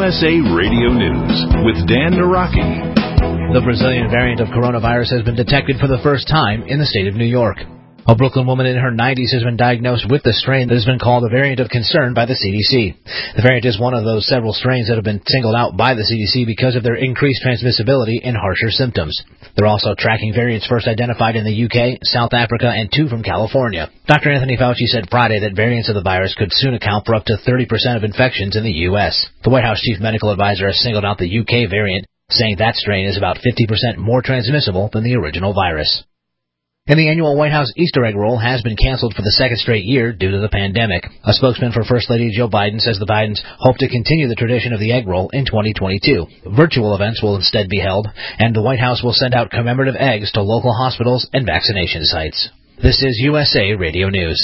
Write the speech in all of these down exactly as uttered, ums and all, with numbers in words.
S A Radio News with Dan Naraki. The Brazilian variant of coronavirus has been detected for the first time in the state of New York. A Brooklyn woman in her nineties has been diagnosed with the strain that has been called a variant of concern by the C D C. The variant is one of those several strains that have been singled out by the C D C because of their increased transmissibility and harsher symptoms. They're also tracking variants first identified in the U K, South Africa, and two from California. Doctor Anthony Fauci said Friday that variants of the virus could soon account for up to thirty percent of infections in the U S. The White House chief medical advisor has singled out the U K variant, saying that strain is about fifty percent more transmissible than the original virus. And the annual White House Easter egg roll has been canceled for the second straight year due to the pandemic. A spokesman for First Lady Jill Biden says the Bidens hope to continue the tradition of the egg roll in twenty twenty-two. Virtual events will instead be held, and the White House will send out commemorative eggs to local hospitals and vaccination sites. This is U S A Radio News.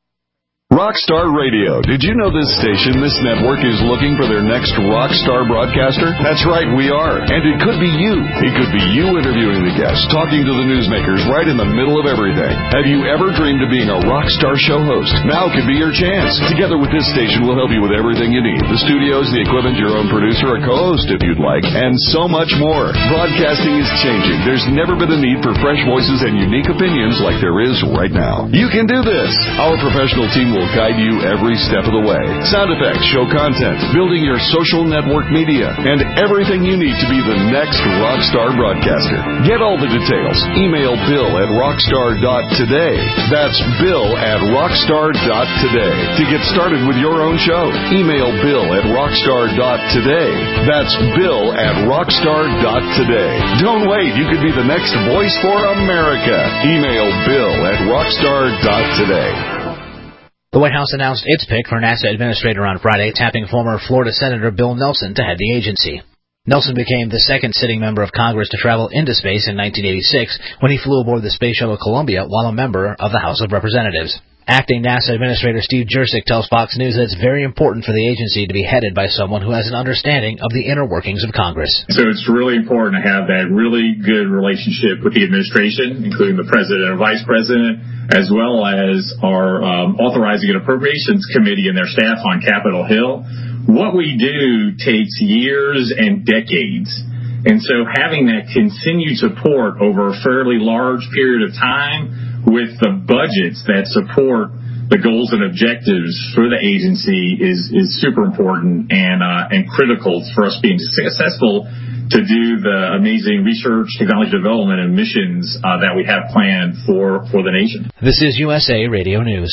Rockstar Radio. Did you know this station, this network, is looking for their next rockstar broadcaster? That's right, we are. And it could be you. It could be you interviewing the guests, talking to the newsmakers right in the middle of everything. Have you ever dreamed of being a rockstar show host? Now could be your chance. Together with this station, we'll help you with everything you need. The studios, the equipment, your own producer, a co-host if you'd like, and so much more. Broadcasting is changing. There's never been a need for fresh voices and unique opinions like there is right now. You can do this. Our professional team will will guide you every step of the way. Sound effects, show content, building your social network media, and everything you need to be the next rockstar broadcaster. Get all the details. Email Bill at rockstar dot today. That's Bill at rockstar dot today. To get started with your own show, email Bill at rockstar dot today. That's Bill at rockstar dot today. Don't wait. You could be the next voice for America. Email Bill at rockstar dot today. The White House announced its pick for NASA administrator on Friday, tapping former Florida Senator Bill Nelson to head the agency. Nelson became the second sitting member of Congress to travel into space in nineteen eighty-six when he flew aboard the Space Shuttle Columbia while a member of the House of Representatives. Acting NASA Administrator Steve Jurczyk tells Fox News that it's very important for the agency to be headed by someone who has an understanding of the inner workings of Congress. So it's really important to have that really good relationship with the administration, including the president and vice president, as well as our um, Authorizing and Appropriations Committee and their staff on Capitol Hill. What we do takes years and decades. And so having that continued support over a fairly large period of time with the budgets that support the goals and objectives for the agency is, is super important and, uh, and critical for us being successful to do the amazing research, technology development, and missions uh, that we have planned for, for the nation. This is U S A Radio News.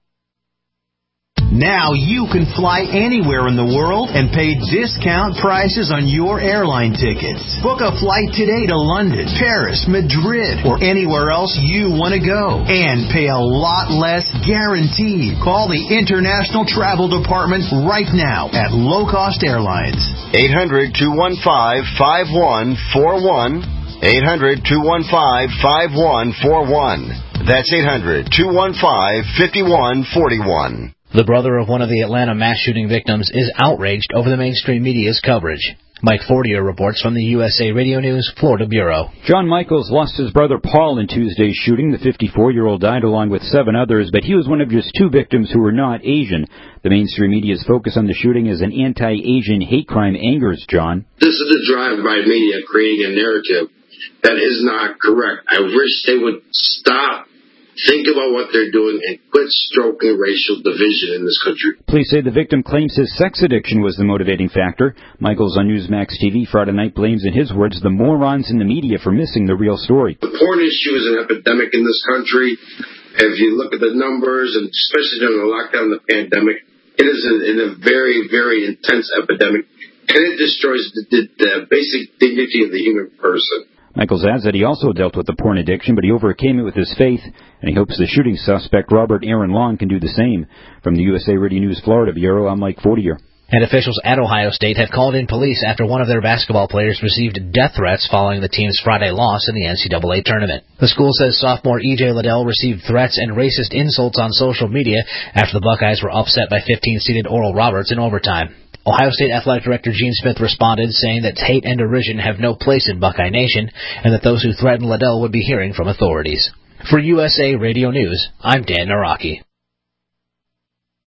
Now you can fly anywhere in the world and pay discount prices on your airline tickets. Book a flight today to London, Paris, Madrid, or anywhere else you want to go. And pay a lot less guaranteed. Call the International Travel Department right now at Low Cost Airlines. eight hundred, two one five, five one four one. eight hundred, two one five, five one four one. That's eight hundred, two one five, five one four one. The brother of one of the Atlanta mass shooting victims is outraged over the mainstream media's coverage. Mike Fortier reports from the U S A Radio News Florida Bureau. John Michaels lost his brother Paul in Tuesday's shooting. The fifty-four-year-old died along with seven others, but he was one of just two victims who were not Asian. The mainstream media's focus on the shooting as an anti-Asian hate crime angers John. This is the drive-by media creating a narrative that is not correct. I wish they would stop. Think about what they're doing and quit stroking racial division in this country. Police say the victim claims his sex addiction was the motivating factor. Michaels on Newsmax T V Friday night blames, in his words, the morons in the media for missing the real story. The porn issue is an epidemic in this country. If you look at the numbers, and especially during the lockdown and the pandemic, it is a, in a very, very intense epidemic, and it destroys the, the, the basic dignity of the human person. Michaels adds that he also dealt with the porn addiction, but he overcame it with his faith, and he hopes the shooting suspect, Robert Aaron Long, can do the same. From the U S A Radio News Florida Bureau, I'm Mike Fortier. And officials at Ohio State have called in police after one of their basketball players received death threats following the team's Friday loss in the N C double A tournament. The school says sophomore E J Liddell received threats and racist insults on social media after the Buckeyes were upset by fifteen-seeded Oral Roberts in overtime. Ohio State Athletic Director Gene Smith responded, saying that hate and derision have no place in Buckeye Nation, and that those who threaten Liddell would be hearing from authorities. For U S A Radio News, I'm Dan Naraki.